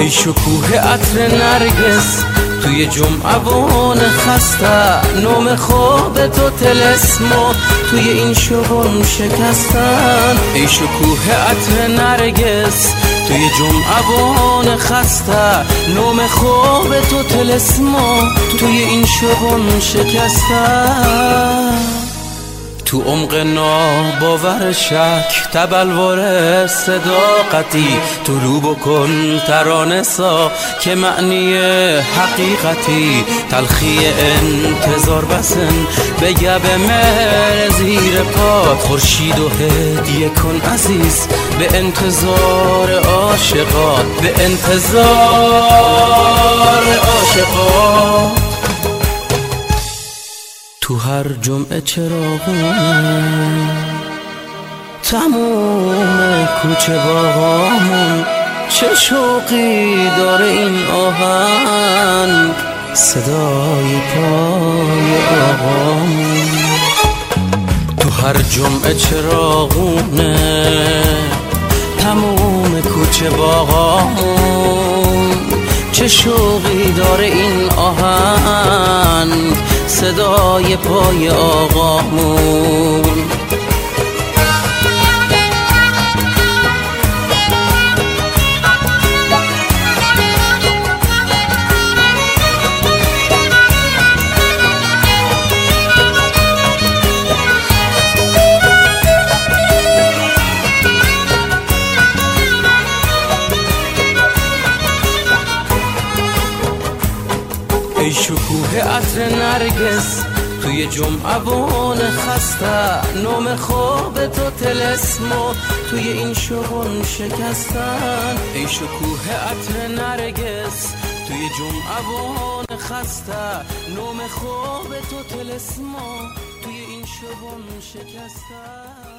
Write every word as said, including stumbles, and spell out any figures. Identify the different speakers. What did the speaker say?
Speaker 1: ای شکوه عطر نرگس توی جمعوان خسته، نام خواب تو طلسمو توی این شبون شکستن. ای شکوه عطر نرگس توی جمعوان خسته، نام خواب تو طلسمو توی این شبون شکستن. تو عمق ناباور شک تبلور صداقتی، تو رو بکن ترانه سا که معنی حقیقتی. تلخی انتظار بسن بگه به مهر زیر پات، خورشید و هدیه کن عزیز به انتظار عاشقات، به انتظار عاشقات. تو هر جمعه چراغونه تموم کوچه باغامون، چه شوقی داره این آهنگ صدای پای آقامون. تو هر جمعه چراغونه تموم کوچه باغامون، چه شوقی داره این آهنگ صدای پای آقامون. ای شکوه عطر نرگس توی جمعوان خسته، نام خواب تو طلسمو توی این شبون شکستن. ای شکوه عطر نرگس توی جمعوان خسته، نام خواب تو طلسمو توی این شبون شکستن.